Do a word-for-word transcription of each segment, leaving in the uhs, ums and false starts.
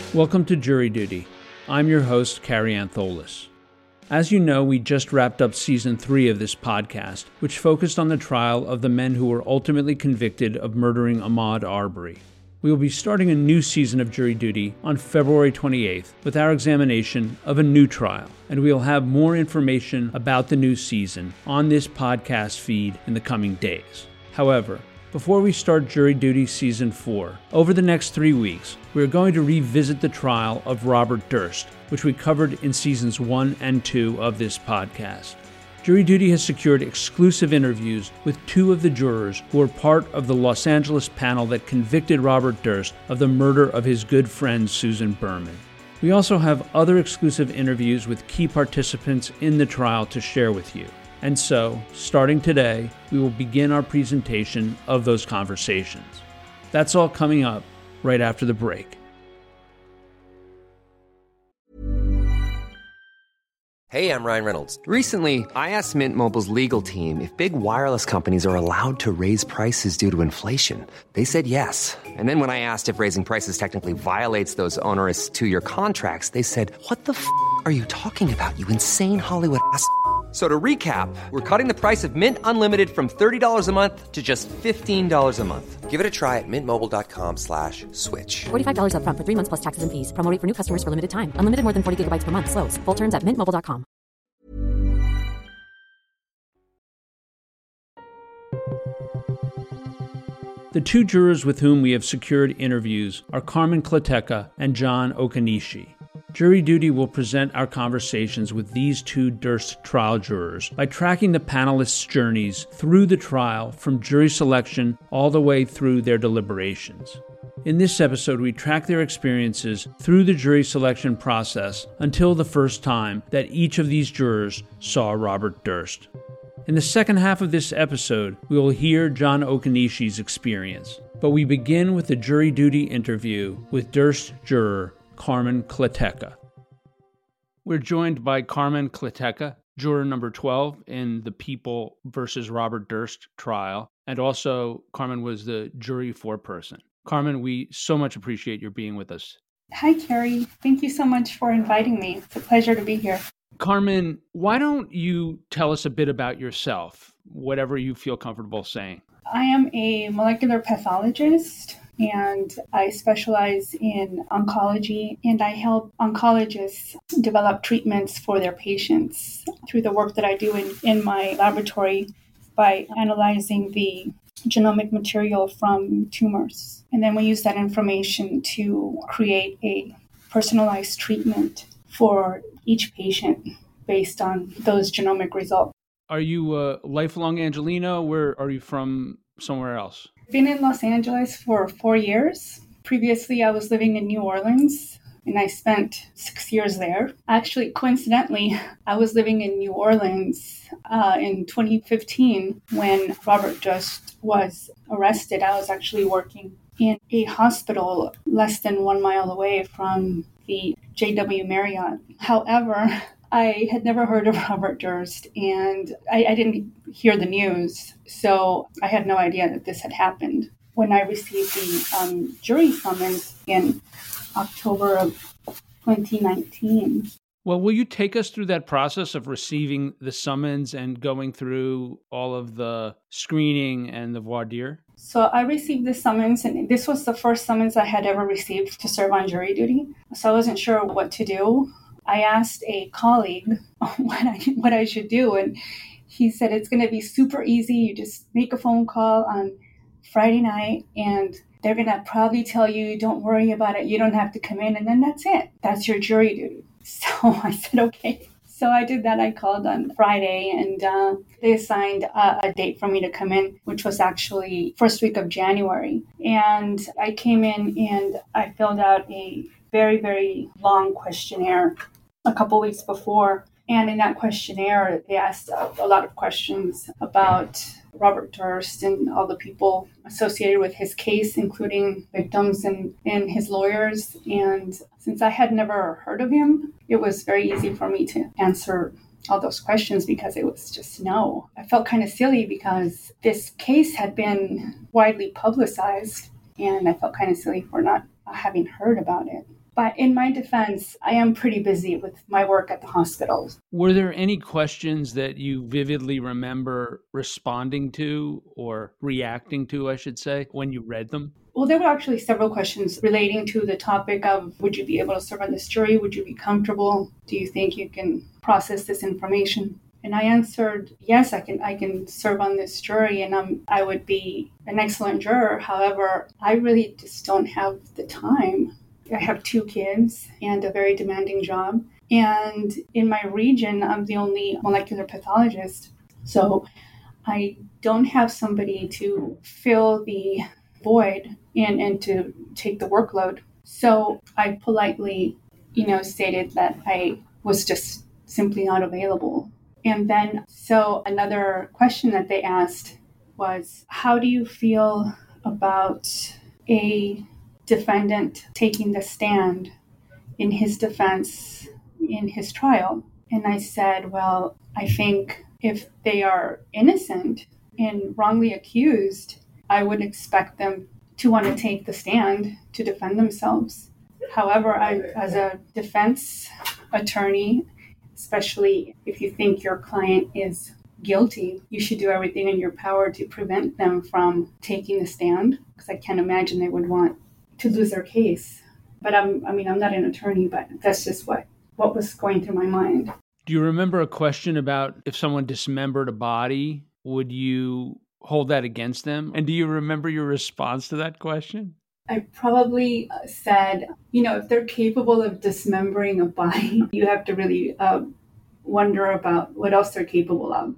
Welcome to Jury Duty. I'm your host, Carrie Antholis. As you know, we just wrapped up season three of this podcast, which focused on the trial of the men who were ultimately convicted of murdering Ahmaud Arbery. We will be starting a new season of Jury Duty on February twenty-eighth with our examination of a new trial, and we will have more information about the new season on this podcast feed in the coming days. However, before we start Jury Duty Season four, over the next three weeks, we are going to revisit the trial of Robert Durst, which we covered in Seasons one and two of this podcast. Jury Duty has secured exclusive interviews with two of the jurors who were part of the Los Angeles panel that convicted Robert Durst of the murder of his good friend Susan Berman. We also have other exclusive interviews with key participants in the trial to share with you. And so, starting today, we will begin our presentation of those conversations. That's all coming up right after the break. Hey, I'm Ryan Reynolds. Recently, I asked Mint Mobile's legal team if big wireless companies are allowed to raise prices due to inflation. They said yes. And then when I asked if raising prices technically violates those onerous two-year contracts, they said, "What the f*** are you talking about, you insane Hollywood ass f- So to recap, we're cutting the price of Mint Unlimited from thirty dollars a month to just fifteen dollars a month. Give it a try at mintmobile.com slash switch. forty-five dollars up front for three months plus taxes and fees. Promo rate for new customers for limited time. Unlimited more than forty gigabytes per month. Slows full terms at mint mobile dot com. The two jurors with whom we have secured interviews are Carmen Kleteca and John Okanishi. Jury Duty will present our conversations with these two Durst trial jurors by tracking the panelists' journeys through the trial from jury selection all the way through their deliberations. In this episode, we track their experiences through the jury selection process until the first time that each of these jurors saw Robert Durst. In the second half of this episode, we will hear John Okanishi's experience, but we begin with the Jury Duty interview with Durst juror Carmen Kleteca. We're joined by Carmen Kleteca, juror number twelve in the People versus Robert Durst trial, and also Carmen was the jury foreperson. Carmen, we so much appreciate your being with us. Hi, Carrie. Thank you so much for inviting me. It's a pleasure to be here. Carmen, why don't you tell us a bit about yourself, whatever you feel comfortable saying? I am a molecular pathologist, and I specialize in oncology, and I help oncologists develop treatments for their patients through the work that I do in, in my laboratory by analyzing the genomic material from tumors. And then we use that information to create a personalized treatment for each patient based on those genomic results. Are you a lifelong Angelino? Where are you from? Somewhere else? Been in Los Angeles for four years. Previously, I was living in New Orleans, and I spent six years there. Actually, coincidentally, I was living in New Orleans uh, in twenty fifteen when Robert Durst was arrested. I was actually working in a hospital less than one mile away from the J W Marriott. However, I had never heard of Robert Durst, and I, I didn't hear the news, so I had no idea that this had happened. When I received the um, jury summons in October of twenty nineteen. Well, will you take us through that process of receiving the summons and going through all of the screening and the voir dire? So I received the summons, and this was the first summons I had ever received to serve on jury duty. So I wasn't sure what to do. I asked a colleague what I what I should do, and he said it's going to be super easy. You just make a phone call on Friday night, and they're going to probably tell you, don't worry about it. You don't have to come in, and then that's it. That's your jury duty. So I said, okay. So I did that. I called on Friday, and uh, they assigned a, a date for me to come in, which was actually first week of January. And I came in, and I filled out a very, very long questionnaire a couple weeks before. And in that questionnaire, they asked a, a lot of questions about Robert Durst and all the people associated with his case, including victims and, and his lawyers. And since I had never heard of him, it was very easy for me to answer all those questions because it was just no. I felt kind of silly because this case had been widely publicized, and I felt kind of silly for not having heard about it. But in my defense, I am pretty busy with my work at the hospital. Were there any questions that you vividly remember responding to or reacting to, I should say, when you read them? Well, there were actually several questions relating to the topic of, would you be able to serve on this jury? Would you be comfortable? Do you think you can process this information? And I answered, yes, I can I can serve on this jury, and I'm, I would be an excellent juror. However, I really just don't have the time. I have two kids and a very demanding job. And in my region, I'm the only molecular pathologist. So I don't have somebody to fill the void and, and to take the workload. So I politely, you know, stated that I was just simply not available. And then, so another question that they asked was, how do you feel about a defendant taking the stand in his defense in his trial? And I said, well, I think if they are innocent and wrongly accused, I would expect them to want to take the stand to defend themselves. However, I, as a defense attorney, especially if you think your client is guilty, you should do everything in your power to prevent them from taking the stand, because I can't imagine they would want to lose their case. But I'm, I mean, I'm not an attorney, but that's just what, what was going through my mind. Do you remember a question about if someone dismembered a body, would you hold that against them? And do you remember your response to that question? I probably said, you know, if they're capable of dismembering a body, you have to really uh, wonder about what else they're capable of.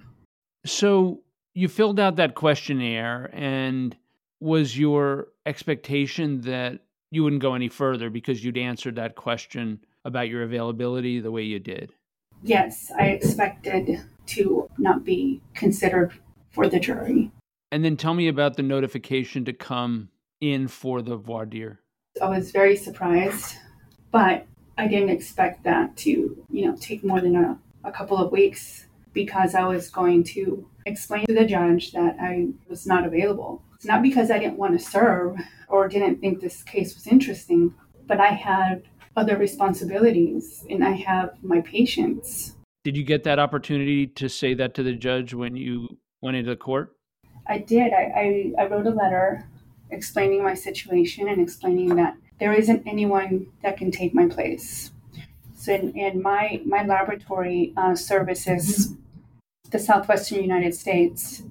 So you filled out that questionnaire, and was your expectation that you wouldn't go any further because you'd answered that question about your availability the way you did? Yes, I expected to not be considered for the jury. And then tell me about the notification to come in for the voir dire. I was very surprised, but I didn't expect that to, you know, take more than a, a couple of weeks, because I was going to explain to the judge that I was not available. It's not because I didn't want to serve or didn't think this case was interesting, but I had other responsibilities and I have my patients. Did you get that opportunity to say that to the judge when you went into court? I did. I, I, I wrote a letter explaining my situation and explaining that there isn't anyone that can take my place. So in, in my, my laboratory uh, services the Southwestern United States.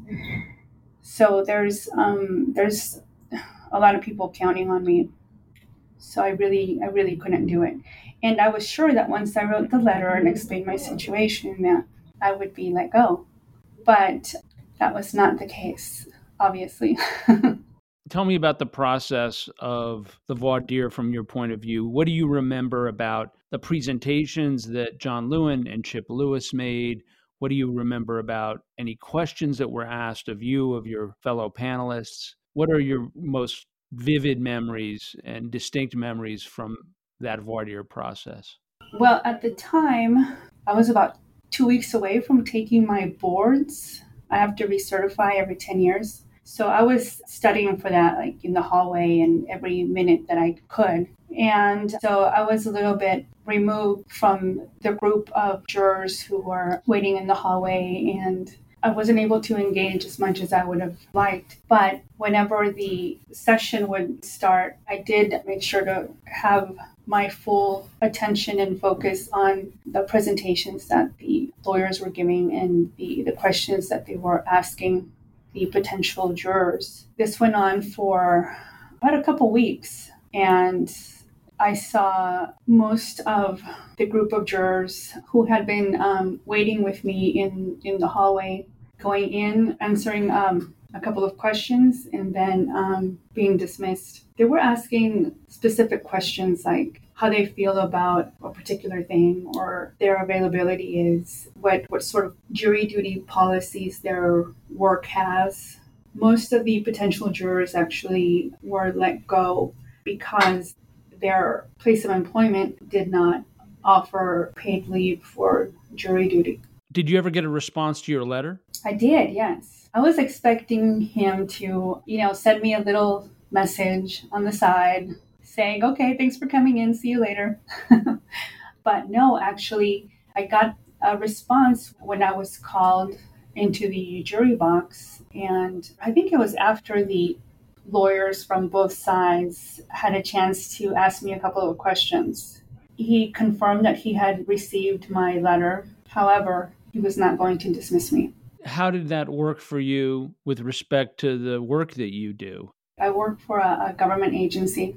So there's um, there's a lot of people counting on me. So I really, I really couldn't do it. And I was sure that once I wrote the letter and explained my situation, that I would be let go. But that was not the case, obviously. Tell me about the process of the voir dire from your point of view. What do you remember about the presentations that John Lewin and Chip Lewis made? What do you remember about any questions that were asked of you, of your fellow panelists? What are your most vivid memories and distinct memories from that voir dire process? Well, at the time, I was about two weeks away from taking my boards. I have to recertify every ten years. So I was studying for that, like in the hallway and every minute that I could. And so I was a little bit removed from the group of jurors who were waiting in the hallway, and I wasn't able to engage as much as I would have liked. But whenever the session would start, I did make sure to have my full attention and focus on the presentations that the lawyers were giving and the, the questions that they were asking the potential jurors. This went on for about a couple weeks, and I saw most of the group of jurors who had been um, waiting with me in, in the hallway, going in, answering um, a couple of questions, and then um, being dismissed. They were asking specific questions like how they feel about a particular thing, or their availability is, what, what sort of jury duty policies their work has. Most of the potential jurors actually were let go because their place of employment did not offer paid leave for jury duty. Did you ever get a response to your letter? I did, yes. I was expecting him to, you know, send me a little message on the side saying, okay, thanks for coming in. See you later. But no, actually, I got a response when I was called into the jury box. And I think it was after the lawyers from both sides had a chance to ask me a couple of questions. He confirmed that he had received my letter. However, he was not going to dismiss me. How did that work for you with respect to the work that you do? I work for a, a government agency.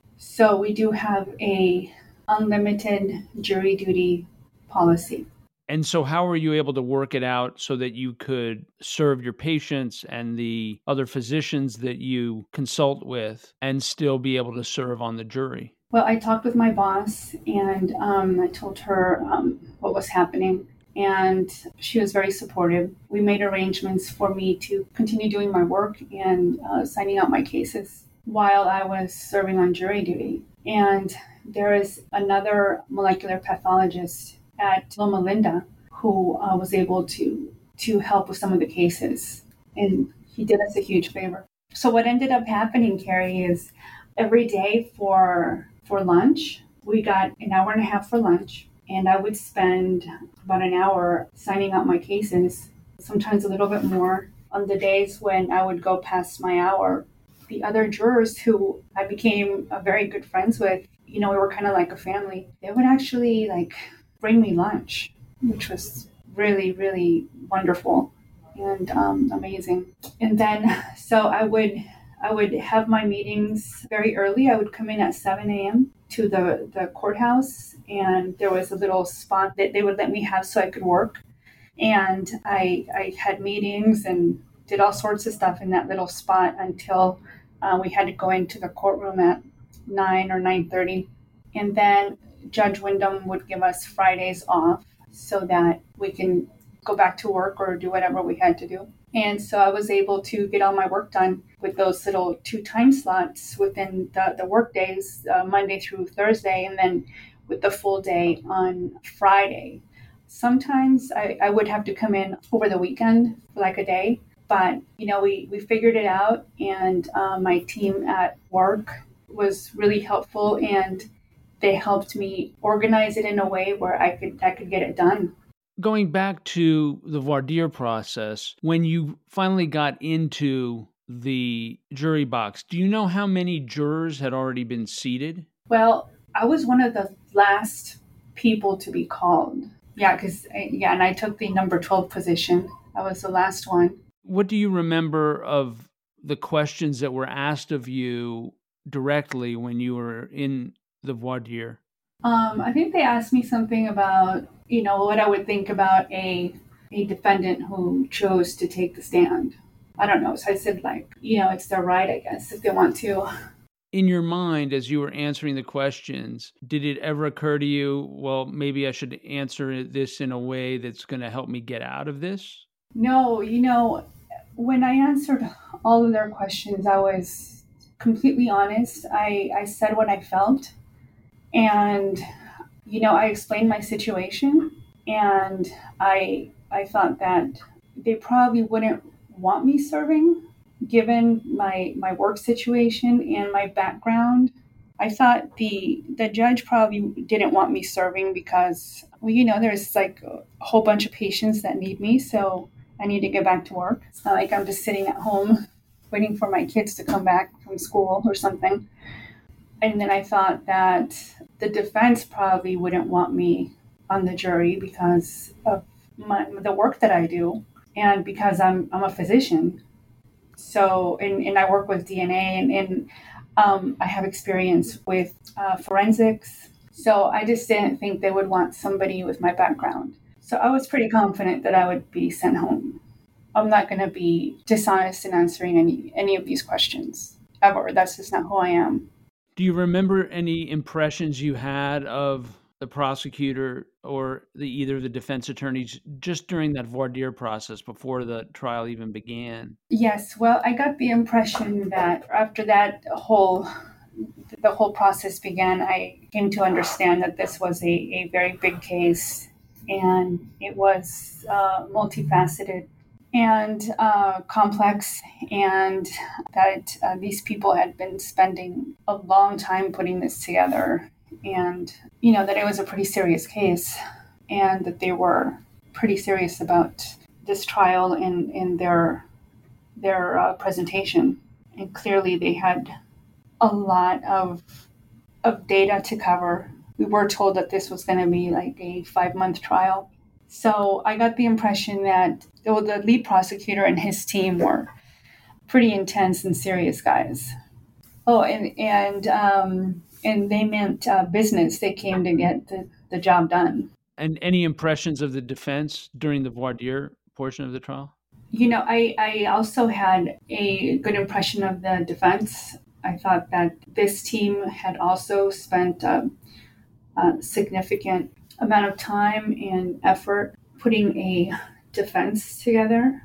So we do have a unlimited jury duty policy. And so how were you able to work it out so that you could serve your patients and the other physicians that you consult with and still be able to serve on the jury? Well, I talked with my boss and um, I told her um, what was happening. And she was very supportive. We made arrangements for me to continue doing my work and uh, signing out my cases while I was serving on jury duty. And there is another molecular pathologist at Loma Linda who uh, was able to to help with some of the cases. And he did us a huge favor. So what ended up happening, Carrie, is every day for for lunch, we got an hour and a half for lunch. And I would spend about an hour signing out my cases, sometimes a little bit more. On the days when I would go past my hour, the other jurors who I became uh, very good friends with, you know, we were kind of like a family. They would actually like bring me lunch, which was really, really wonderful and um, amazing. And then, so I would, I would have my meetings very early. I would come in at seven a.m. to the, the courthouse, and there was a little spot that they would let me have so I could work. And I, I had meetings and did all sorts of stuff in that little spot until uh, we had to go into the courtroom at nine or nine thirty. And then Judge Wyndham would give us Fridays off so that we can go back to work or do whatever we had to do. And so I was able to get all my work done with those little two time slots within the, the work days, uh, Monday through Thursday, and then with the full day on Friday. Sometimes I, I would have to come in over the weekend for like a day, but you know, we, we figured it out, and uh, my team at work was really helpful, and they helped me organize it in a way where I could I could get it done. Going back to the voir dire process, when you finally got into the jury box, do you know how many jurors had already been seated? Well, I was one of the last people to be called. Yeah, because, yeah, and I took the number twelve position. I was the last one. What do you remember of the questions that were asked of you directly when you were in the voir dire? Um, I think they asked me something about, you know, what I would think about a a defendant who chose to take the stand. I don't know. So I said, like, you know, it's their right, I guess, if they want to. In your mind, as you were answering the questions, did it ever occur to you, well, maybe I should answer this in a way that's going to help me get out of this? No, you know, when I answered all of their questions, I was completely honest. I, I said what I felt. And, you know, I explained my situation, and I I thought that they probably wouldn't want me serving given my my work situation and my background. I thought the the judge probably didn't want me serving because, well, you know, there's like a whole bunch of patients that need me, so I need to get back to work. It's not like I'm just sitting at home waiting for my kids to come back from school or something. And then I thought that the defense probably wouldn't want me on the jury because of my, the work that I do, and because I'm I'm a physician. So, and, and I work with D N A, and, and um, I have experience with uh, forensics. So I just didn't think they would want somebody with my background. So I was pretty confident that I would be sent home. I'm not going to be dishonest in answering any, any of these questions ever. That's just not who I am. Do you remember any impressions you had of the prosecutor or the either of the defense attorneys just during that voir dire process before the trial even began? Yes, well, I got the impression that after that whole the whole process began, I came to understand that this was a, a very big case, and it was uh, multifaceted. and uh, complex, and that uh, these people had been spending a long time putting this together, and you know that it was a pretty serious case, and that they were pretty serious about this trial in in their their uh, presentation, and clearly they had a lot of of data to cover. We were told that this was going to be like a five month trial. So I got the impression that well, the lead prosecutor and his team were pretty intense and serious guys. Oh, and and um, and they meant uh, business. They came to get the, the job done. And any impressions of the defense during the voir dire portion of the trial? You know, I, I also had a good impression of the defense. I thought that this team had also spent a, a significant amount of time and effort putting a defense together.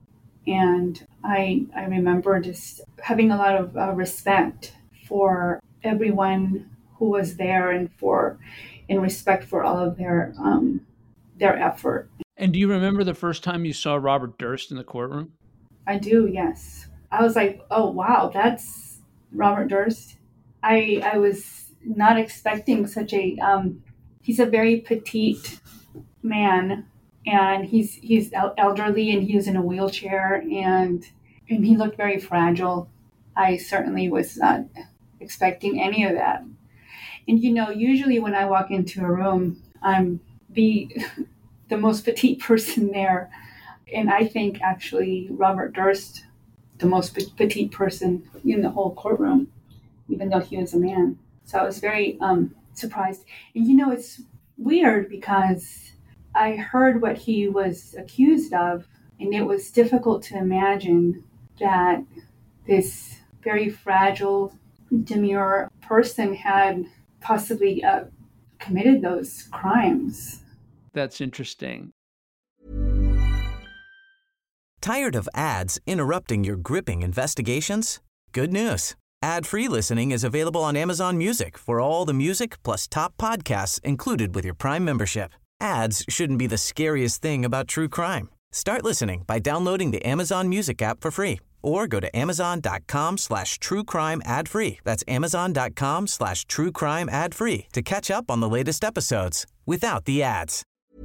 And I I remember just having a lot of uh, respect for everyone who was there, and for in respect for all of their um, their effort. And do you remember the first time you saw Robert Durst in the courtroom? I do, yes. I was like, oh wow, that's Robert Durst. I I was not expecting such a um, he's a very petite man, and he's he's elderly, and he was in a wheelchair, and and he looked very fragile. I certainly was not expecting any of that. And you know, usually when I walk into a room, I'm the the most petite person there, and I think actually Robert Durst, the most petite person in the whole courtroom, even though he was a man. So I was very um, surprised. And you know, it's weird because I heard what he was accused of, and it was difficult to imagine that this very fragile, demure person had possibly uh, committed those crimes. That's interesting. Tired of ads interrupting your gripping investigations? Good news. Ad-free listening is available on Amazon Music for all the music plus top podcasts included with your Prime membership. Ads shouldn't be the scariest thing about true crime. Start listening by downloading the Amazon Music app for free, or go to amazon.com slash true crime ad free. That's amazon.com slash true crime ad free to catch up on the latest episodes without the ads.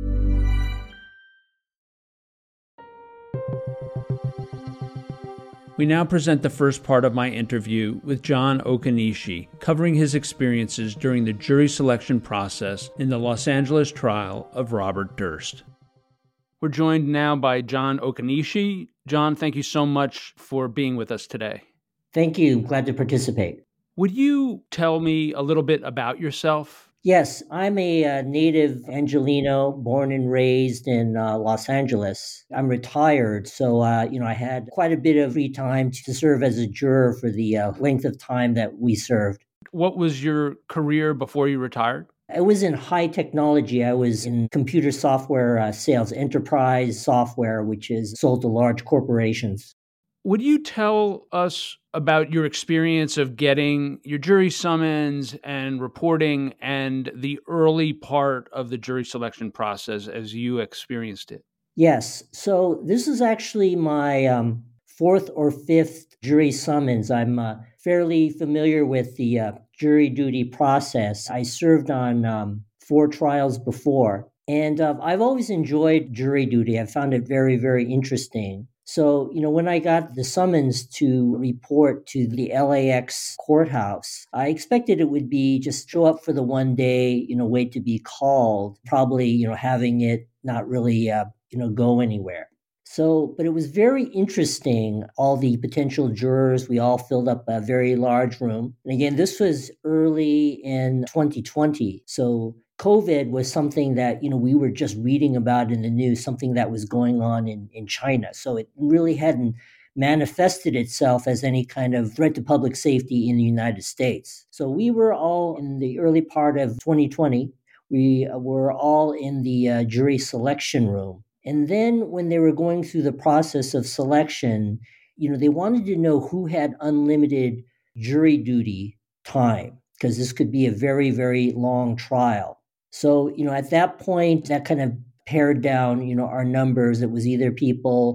We now present the first part of my interview with John Okanishi, covering his experiences during the jury selection process in the Los Angeles trial of Robert Durst. We're joined now by John Okanishi. John, thank you so much for being with us today. Thank you. Glad to participate. Would you tell me a little bit about yourself? Yes, I'm a uh, native Angelino, born and raised in uh, Los Angeles. I'm retired, so uh, you know I had quite a bit of free time to serve as a juror for the uh, length of time that we served. What was your career before you retired? I was in high technology. I was in computer software uh, sales, enterprise software, which is sold to large corporations. Would you tell us about your experience of getting your jury summons and reporting and the early part of the jury selection process as you experienced it? Yes. So this is actually my um, fourth or fifth jury summons. I'm uh, fairly familiar with the uh, jury duty process. I served on um, four trials before, and uh, I've always enjoyed jury duty. I found it very, very interesting. So, you know, when I got the summons to report to the L A X courthouse, I expected it would be just show up for the one day, you know, wait to be called, probably, you know, having it not really, uh, you know, go anywhere. So, but it was very interesting. All the potential jurors, we all filled up a very large room. And again, this was early in twenty twenty. So COVID was something that, you know, we were just reading about in the news, something that was going on in, in China. So it really hadn't manifested itself as any kind of threat to public safety in the United States. So we were all in the early part of twenty twenty. We were all in the uh, jury selection room. And then when they were going through the process of selection, you know, they wanted to know who had unlimited jury duty time, because this could be a very, very long trial. So, you know, at that point, that kind of pared down, you know, our numbers. It was either people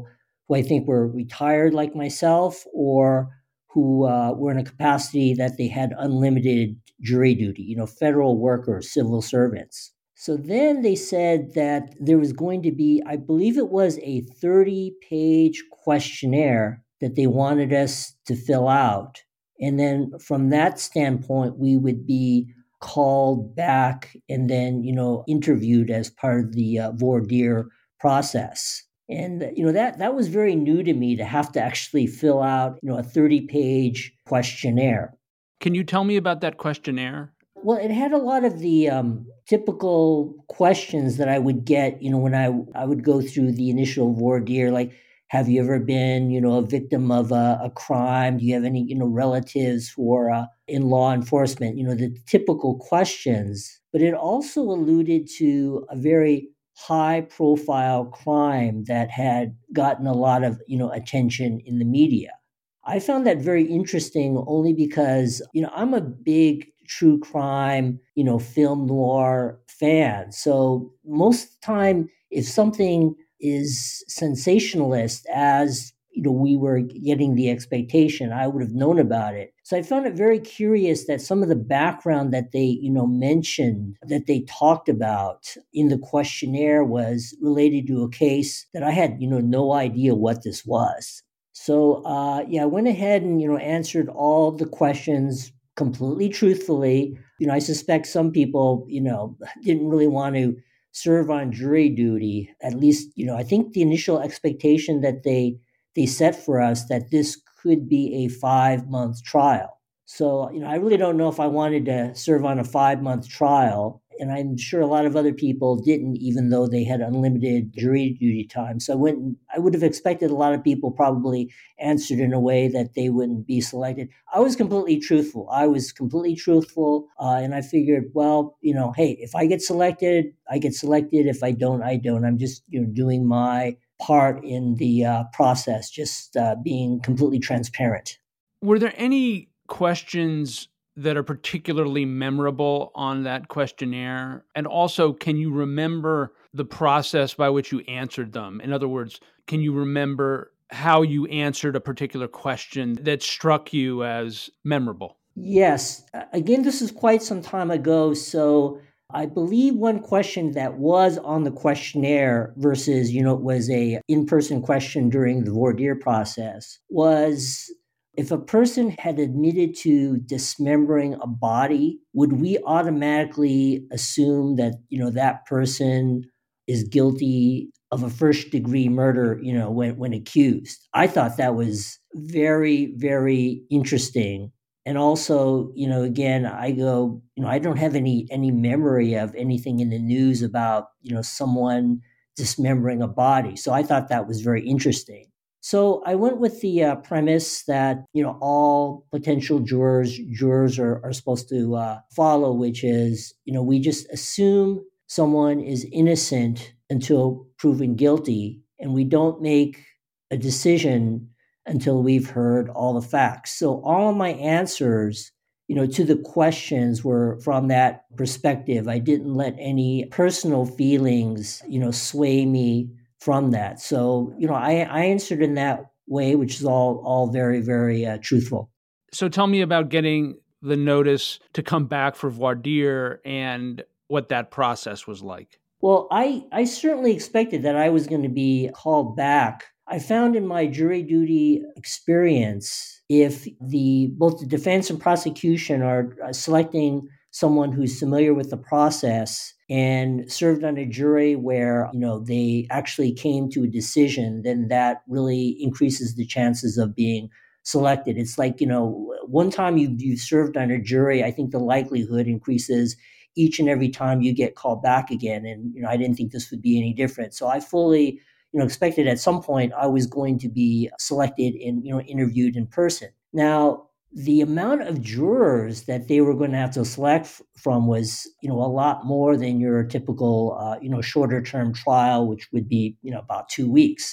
who I think were retired like myself or who uh, were in a capacity that they had unlimited jury duty, you know, federal workers, civil servants. So then they said that there was going to be, I believe it was a thirty-page questionnaire that they wanted us to fill out. And then from that standpoint, we would be called back and then, you know, interviewed as part of the uh, voir dire process. And, you know, that, that was very new to me to have to actually fill out, you know, a thirty-page questionnaire. Can you tell me about that questionnaire? Well, it had a lot of the um, typical questions that I would get, you know, when I, I would go through the initial voir dire, like, have you ever been, you know, a victim of a, a crime? Do you have any, you know, relatives who are uh, in law enforcement? You know, the typical questions. But it also alluded to a very high-profile crime that had gotten a lot of, you know, attention in the media. I found that very interesting only because, you know, I'm a big true crime, you know, film noir fan. So most of the time, if something is sensationalist as, you know, we were getting the expectation, I would have known about it. So I found it very curious that some of the background that they, you know, mentioned, that they talked about in the questionnaire was related to a case that I had, you know, no idea what this was. So, uh, yeah, I went ahead and, you know, answered all the questions completely truthfully. You know, I suspect some people, you know, didn't really want to serve on jury duty. At least, you know, I think the initial expectation that they they set for us that this could be a five-month trial. So, you know, I really don't know if I wanted to serve on a five-month trial. And I'm sure a lot of other people didn't, even though they had unlimited jury duty time. So I wouldn't, I would have expected a lot of people probably answered in a way that they wouldn't be selected. I was completely truthful. I was completely truthful. Uh, and I figured, well, you know, hey, if I get selected, I get selected. If I don't, I don't. I'm just, you know, doing my part in the uh, process, just uh, being completely transparent. Were there any questions that are particularly memorable on that questionnaire? And also, can you remember the process by which you answered them? In other words, can you remember how you answered a particular question that struck you as memorable? Yes. Again, this is quite some time ago. So I believe one question that was on the questionnaire versus, you know, it was a in-person question during the voir dire process was, if a person had admitted to dismembering a body, would we automatically assume that, you know, that person is guilty of a first degree murder, you know, when, when accused? I thought that was very, very interesting. And also, you know, again, I go, you know, I don't have any any memory of anything in the news about, you know, someone dismembering a body. So I thought that was very interesting. So I went with the uh, premise that, you know, all potential jurors, jurors are, are supposed to uh, follow, which is, you know, we just assume someone is innocent until proven guilty, and we don't make a decision until we've heard all the facts. So all of my answers, you know, to the questions were from that perspective. I didn't let any personal feelings, you know, sway me from that. So, you know, I, I answered in that way, which is all, all very, very uh, truthful. So tell me about getting the notice to come back for voir dire and what that process was like. Well, I, I certainly expected that I was going to be called back. I found in my jury duty experience, if the both the defense and prosecution are selecting someone who's familiar with the process and served on a jury where, you know, they actually came to a decision, then that really increases the chances of being selected. It's like, you know, one time you you served on a jury, I think the likelihood increases each and every time you get called back again. And, you know, I didn't think this would be any different. So I fully, you know, expected at some point I was going to be selected and, you know, interviewed in person. Now, the amount of jurors that they were going to have to select f- from was, you know, a lot more than your typical, uh, you know, shorter term trial, which would be, you know, about two weeks.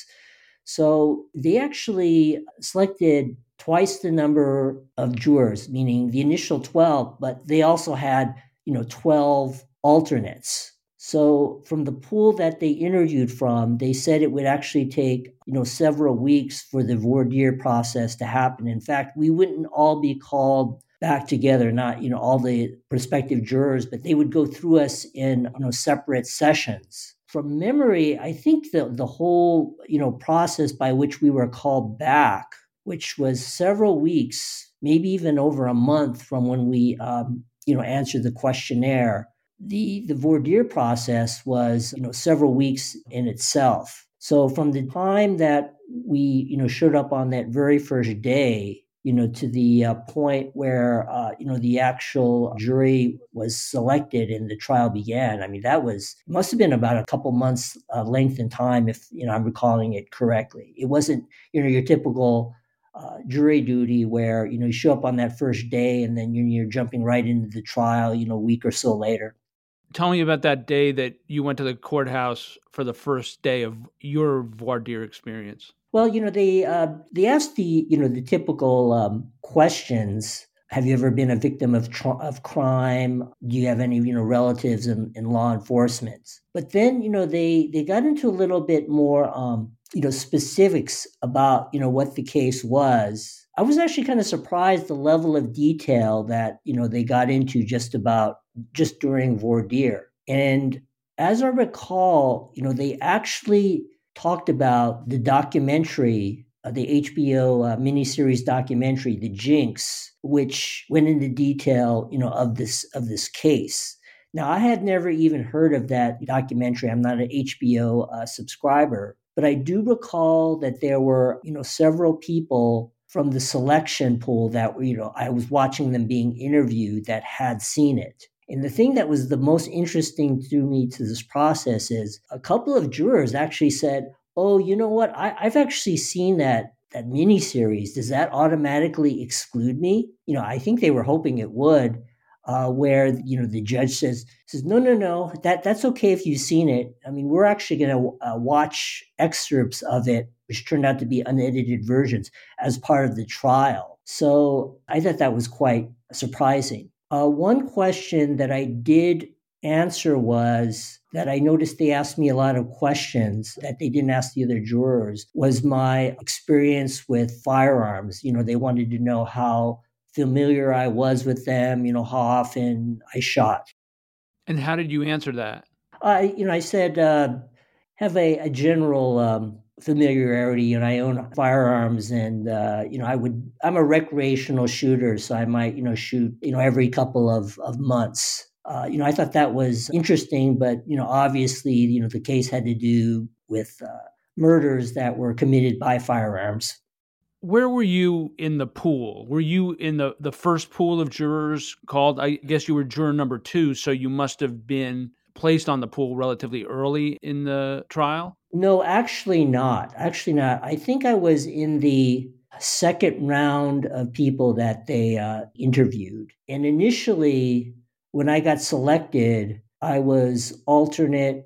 So they actually selected twice the number of jurors, meaning the initial twelve, but they also had, you know, twelve alternates. So from the pool that they interviewed from, they said it would actually take, you know, several weeks for the voir dire process to happen. In fact, we wouldn't all be called back together, not, you know, all the prospective jurors, but they would go through us in, you know, separate sessions. From memory, I think the, the whole, you know, process by which we were called back, which was several weeks, maybe even over a month from when we, um, you know, answered the questionnaire, the, the voir dire process was, you know, several weeks in itself. So from the time that we, you know, showed up on that very first day, you know, to the uh, point where, uh, you know, the actual jury was selected and the trial began. I mean, that was, must have been about a couple months uh, length in time, if, you know, I'm recalling it correctly. It wasn't, you know, your typical uh, jury duty where, you know, you show up on that first day and then you're, you're jumping right into the trial, you know, a week or so later. Tell me about that day that you went to the courthouse for the first day of your voir dire experience. Well, you know, they uh, they asked the, you know, the typical um, questions. Have you ever been a victim of tr- of crime? Do you have any, you know, relatives in, in law enforcement? But then, you know, they they got into a little bit more, um, you know, specifics about, you know, what the case was. I was actually kind of surprised the level of detail that, you know, they got into just about just during voir dire. And as I recall, you know, they actually talked about the documentary, uh, the H B O uh, miniseries documentary, The Jinx, which went into detail, you know, of this of this case. Now, I had never even heard of that documentary. I'm not an H B O uh, subscriber, but I do recall that there were, you know, several people from the selection pool that were, you know, I was watching them being interviewed that had seen it. And the thing that was the most interesting to me to this process is a couple of jurors actually said, oh, you know what? I, I've actually seen that that miniseries. Does that automatically exclude me? You know, I think they were hoping it would, uh, where, you know, the judge says, says, no, no, no, that, that's okay if you've seen it. I mean, we're actually going to uh, watch excerpts of it, which turned out to be unedited versions, as part of the trial. So I thought that was quite surprising. Uh, one question that I did answer was that I noticed they asked me a lot of questions that they didn't ask the other jurors, was my experience with firearms. You know, they wanted to know how familiar I was with them, you know, how often I shot. And how did you answer that? I, you know, I said, uh, have a, a general um, familiarity, and I own firearms, and uh, you know, I would. I'm a recreational shooter, so I might, you know, shoot, you know, every couple of of months. Uh, you know, I thought that was interesting, but you know, obviously, you know, the case had to do with uh, murders that were committed by firearms. Where were you in the pool? Were you in the, the first pool of jurors called? I guess you were juror number two, so you must have been placed on the pool relatively early in the trial? No, actually not. Actually not. I think I was in the second round of people that they uh, interviewed. And initially, when I got selected, I was alternate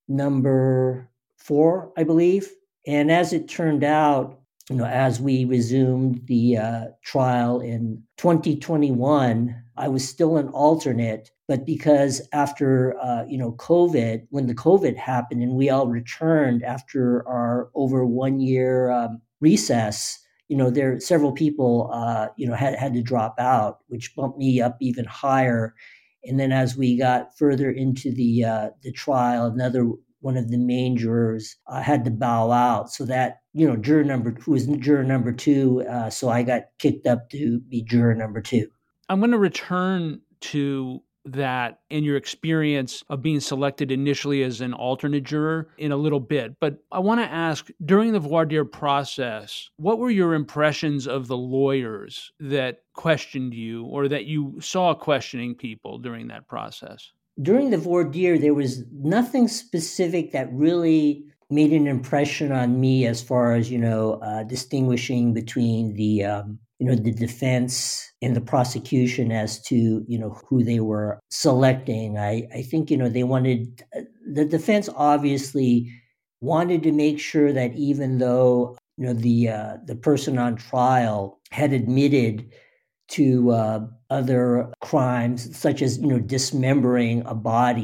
number four, I believe. And as it turned out, you know, as we resumed the uh, trial in twenty twenty-one, I was still an alternate. But because after, uh, you know, COVID, when the COVID happened and we all returned after our over one year um, recess, you know, there several people, uh, you know, had, had to drop out, which bumped me up even higher. And then as we got further into the uh, the trial, another one of the main jurors uh, had to bow out. So that, you know, juror number, who was juror number two, uh, so I got kicked up to be juror number two. I'm going to return to that in your experience of being selected initially as an alternate juror in a little bit. But I want to ask, during the voir dire process, what were your impressions of the lawyers that questioned you or that you saw questioning people during that process? During the voir dire, there was nothing specific that really made an impression on me as far as, you know, uh, distinguishing between the, um, you know, the defense and the prosecution as to, you know, who they were selecting. I, I think, you know, they wanted, the defense obviously wanted to make sure that even though, you know, the uh, the person on trial had admitted to uh, other crimes, such as, you know, dismembering a body,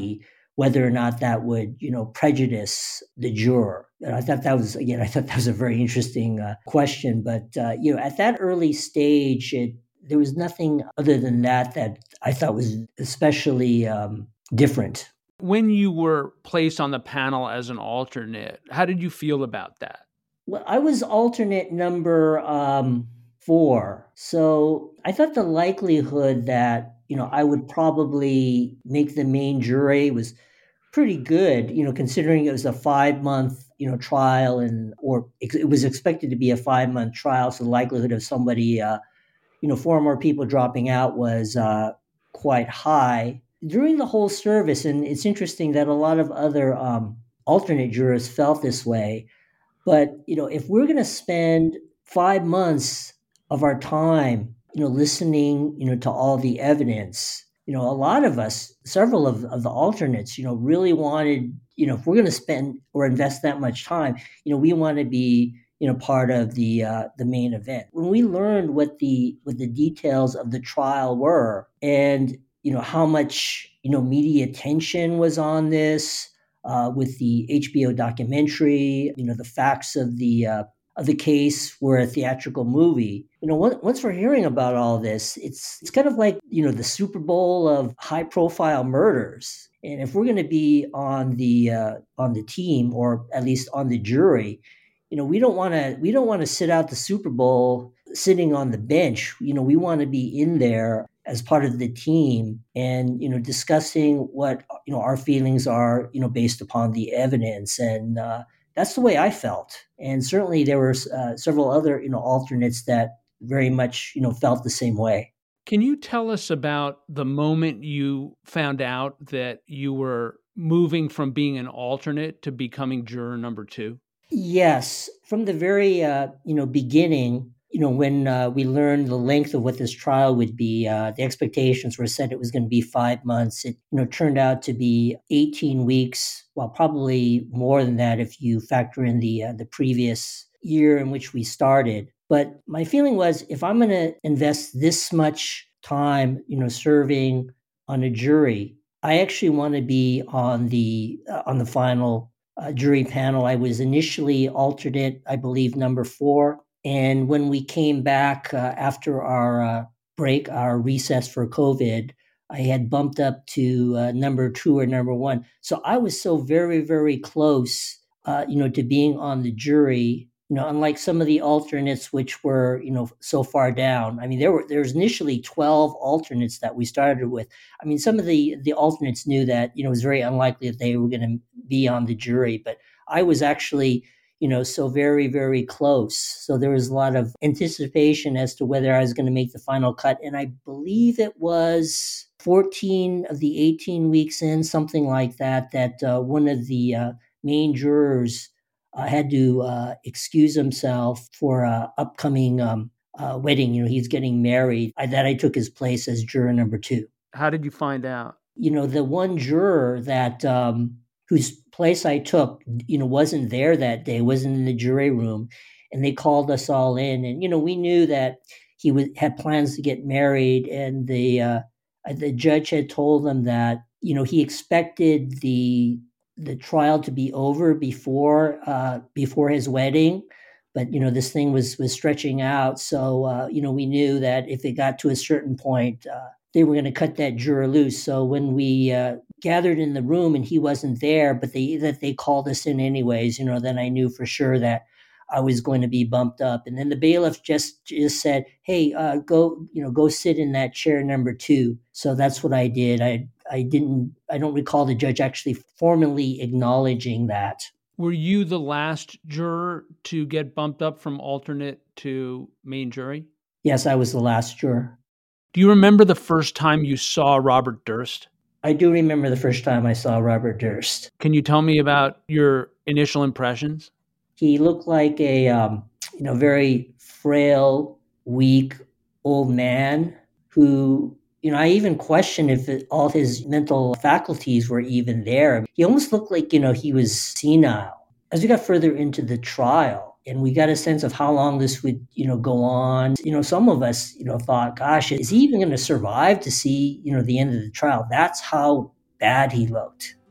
whether or not that would, you know, prejudice the juror. And I thought that was, again, I thought that was a very interesting uh, question. But, uh, you know, at that early stage, it, there was nothing other than that that I thought was especially um, different. When you were placed on the panel as an alternate, how did you feel about that? Well, I was alternate number um, four. So I thought the likelihood that, you know, I would probably make the main jury was pretty good, you know, considering it was a five month, you know, trial and, or it was expected to be a five month trial. So the likelihood of somebody, uh, you know, four more people dropping out was uh, quite high. During the whole service, and it's interesting that a lot of other um, alternate jurors felt this way, but, you know, if we're going to spend five months of our time, you know, listening, you know, to all the evidence, you know, a lot of us, several of, of the alternates, you know, really wanted, you know, if we're going to spend or invest that much time, you know, we want to be, you know, part of the uh, the main event. When we learned what the what the details of the trial were, and you know how much you know media attention was on this, uh, with the H B O documentary, you know, the facts of the uh, of the case were a theatrical movie. You know, once we're hearing about all this, it's it's kind of like, you know, the Super Bowl of high profile murders. And if we're going to be on the uh, on the team, or at least on the jury, you know, we don't want to we don't want to sit out the Super Bowl sitting on the bench. You know, we want to be in there as part of the team and, you know, discussing what, you know, our feelings are, you know, based upon the evidence. And uh, that's the way I felt. And certainly there were uh, several other, you know, alternates that very much, you know, felt the same way. Can you tell us about the moment you found out that you were moving from being an alternate to becoming juror number two? Yes. From the very, uh, you know, beginning, you know, when uh, we learned the length of what this trial would be, uh, the expectations were set it was going to be five months. It, you know, turned out to be eighteen weeks, well, probably more than that if you factor in the uh, the previous year in which we started. But my feeling was, if I'm going to invest this much time, you know, serving on a jury, I actually want to be on the uh, on the final uh, jury panel. I was initially alternate, I believe, number four. And when we came back uh, after our uh, break, our recess for COVID, I had bumped up to uh, number two or number one. So I was so very, very close, uh, you know, to being on the jury. You know, unlike some of the alternates, which were, you know, so far down. I mean, there were there was initially twelve alternates that we started with. I mean, some of the the alternates knew that, you know, it was very unlikely that they were going to be on the jury, but I was actually, you know, so very, very close. So there was a lot of anticipation as to whether I was going to make the final cut. And I believe it was fourteen of the eighteen weeks in, something like that, that uh, one of the uh, main jurors uh, had to uh, excuse himself for an upcoming um, uh, wedding. You know, he's getting married. I, that I took his place as juror number two. How did you find out? You know, the one juror that um, whose place I took, you know, wasn't there that day, wasn't in the jury room. And they called us all in. And, you know, we knew that he was, had plans to get married. And the uh, the judge had told them that, you know, he expected the the trial to be over before uh, before his wedding. But, you know, this thing was was stretching out. So, uh, you know, we knew that if it got to a certain point, uh, they were going to cut that juror loose. So when we uh, gathered in the room and he wasn't there, but they that they called us in anyways, you know, then I knew for sure that I was going to be bumped up. And then the bailiff just just said, "Hey, uh, go, you know, go sit in that chair number two." So that's what I did. I I didn't I don't recall the judge actually formally acknowledging that. Were you the last juror to get bumped up from alternate to main jury? Yes, I was the last juror. Do you remember the first time you saw Robert Durst? I do remember the first time I saw Robert Durst. Can you tell me about your initial impressions? He looked like a, um, you know, very frail, weak old man who, you know, I even questioned if it, all his mental faculties were even there. He almost looked like, you know, he was senile. As we got further into the trial, and we got a sense of how long this would, you know, go on. You know, some of us, you know, thought, gosh, is he even going to survive to see, you know, the end of the trial? That's how bad he looked.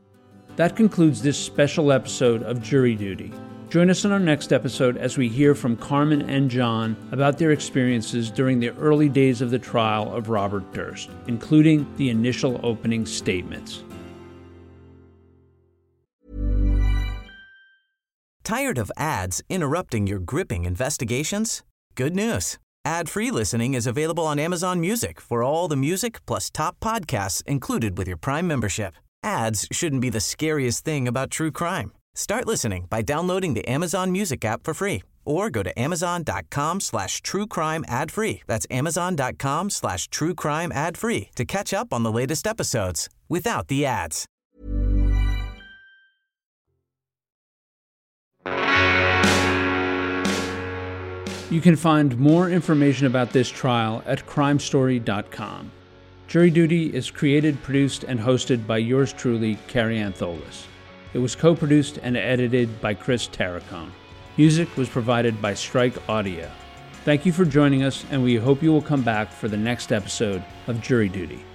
That concludes this special episode of Jury Duty. Join us in our next episode as we hear from Carmen and John about their experiences during the early days of the trial of Robert Durst, including the initial opening statements. Tired of ads interrupting your gripping investigations? Good news. Ad-free listening is available on Amazon Music for all the music plus top podcasts included with your Prime membership. Ads shouldn't be the scariest thing about true crime. Start listening by downloading the Amazon Music app for free or go to amazon.com slash true crime ad free. That's amazon.com slash true crime ad free to catch up on the latest episodes without the ads. You can find more information about this trial at crime story dot com. Jury Duty is created, produced, and hosted by yours truly, Carrie Antholis. It was co-produced and edited by Chris Tarracone. Music was provided by Strike Audio. Thank you for joining us, and we hope you will come back for the next episode of Jury Duty.